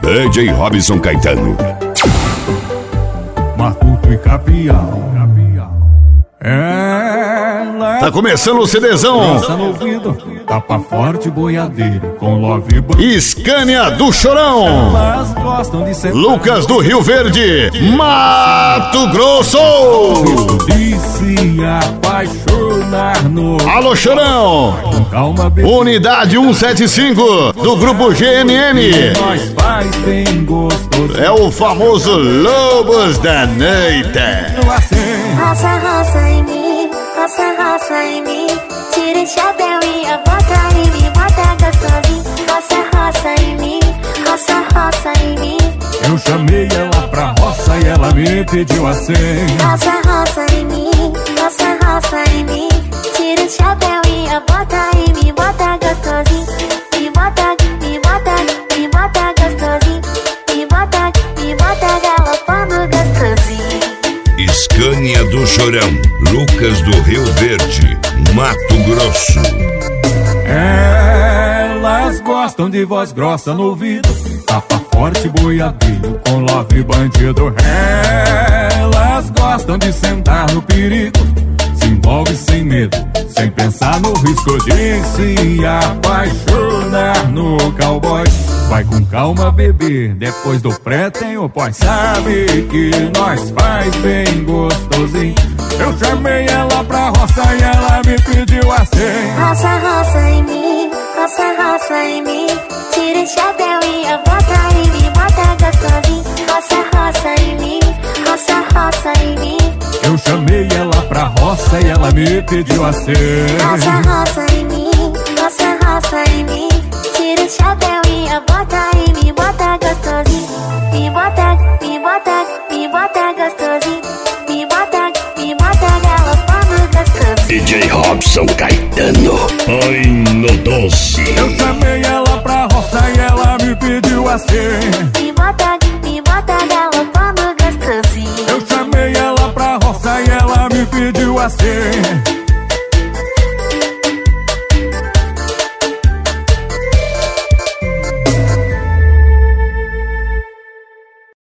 DJ Robson Caetano. Matuto e Capial. Ela Tá começando o CDzão. Dança no ouvido, tapa forte, boiadeiro com Love Band. Scania do Chorão. Elas gostam de sentar Lucas do Rio Verde, Mato Grosso. de se apaixonar no Alô, Chorão. calma, bebê. Unidade 175 do grupo GNN. Nós faz bem gostoso. É o famoso Lobos da Noite. Assim, Roça, roça em mim, roça em mim. Tira o chapéu e a bota em mim, bota gostosinho. Roça em mim, roça em mim. eu chamei ela pra roça e ela me pediu assim. Roça em mim, roça em mim. Tira o chapéu e a bota em mim, bota gostosinho. Me bota gostosinho. Me bota galopando gostosinho. Scania do Chorão, Lucas do Rio Verde, Mato Grosso. Elas gostam de voz grossa no ouvido, tapa forte, boiadeiro com Love Bandido. Elas gostam de sentar no perigo, se envolve sem medo, sem pensar no risco de se apaixonar no cowboy. Vai com calma, bebê, depois do pré tem o pós. Sabe que nós faz bem gostosinho. Eu chamei ela pra roça e ela me pediu assim. Roça em mim, roça em mim. Tira o chapéu e a bota em mim, bota gostosinho. Roça em mim, roça em mim. Eu chamei ela pra roça e ela me pediu assim. Roça em mim, roça em mim. Tira o chapéu e a bota em mim, bota gostosinho. Me bota gostosinho. Me bota galopando gostosinho. DJ Robson Caetano, ai no doce. Eu chamei ela pra roça e ela me pediu assim. Me bota galopando gostosinho. Eu chamei ela pra roça e ela me pediu assim.